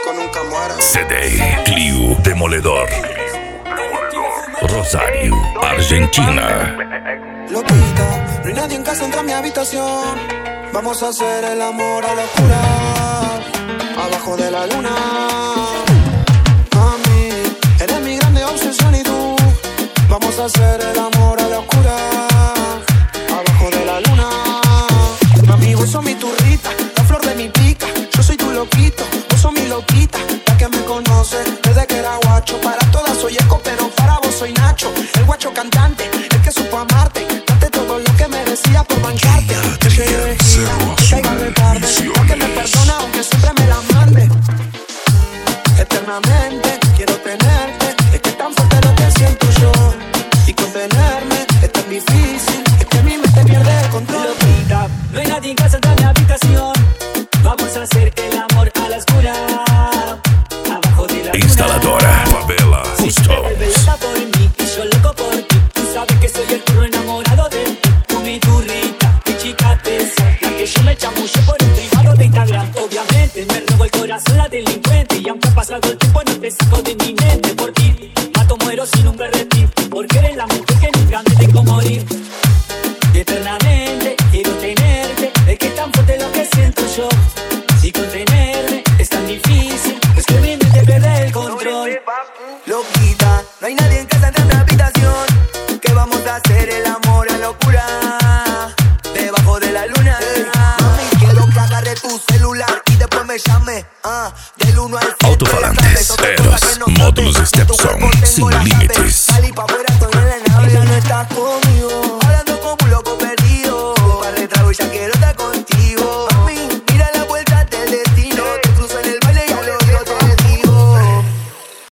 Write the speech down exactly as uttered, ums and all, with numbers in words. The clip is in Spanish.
loco nunca muere. C D Clio Demoledor, Rosario, Argentina. Loquita, no hay nadie en casa, entra a mi habitación. Vamos a hacer el amor a la oscura, abajo de la luna. Mami, eres mi grande obsesión y tú. Vamos a hacer el amor a la oscura, abajo de la luna. Mami, vos sos mi turrita, la flor de mi pica. Yo soy tu loquito, vos sos mi loquita. La que me conoce desde que era guacho. Para todas soy eco, pero para vos soy Nacho. El guacho cantante, el que supo amarte. Date todo lo que me decía por bancarte. Que llegue de gira, que caiga de tarde. La que me perdona aunque siempre me la mande. Eternamente quiero tenerte. Es que tan fuerte lo que siento yo. Y contenerme es tan difícil. Es que mi mente pierde el control. Loquita, no hay nadie en casa, entra a mi habitación. Vamos a hacer el amor a la oscura, abajo de la luna. Instaladora Favela Custom. Bella por mí y yo loco por ti. Tú sabes que soy el burro enamorado de ti. Tú mi turrita, mi chica tesa, la que yo me chamulle por un privado de Instagram. Obviamente me robó el corazón la delincuente. Y aunque ha pasado el tiempo no te saco de mi mente. Por ti mato, muero sin un berretín. Porque eres la mujer que nunca me tengo morir. Y eternamente quiero tenerte. Es que tan fuerte lo que siento yo. Y contenerme es tan difícil. Es que mi mente pierde el control. Loquita, no hay nadie en casa, entra a mi habitación. Que vamos a hacer el amor a locura, debajo de la luna. Mami, quiero que agarre tu celular y después me llame. Ah, del uno al siete. Autofalantes, Eros, módulos Stepson, sin límites.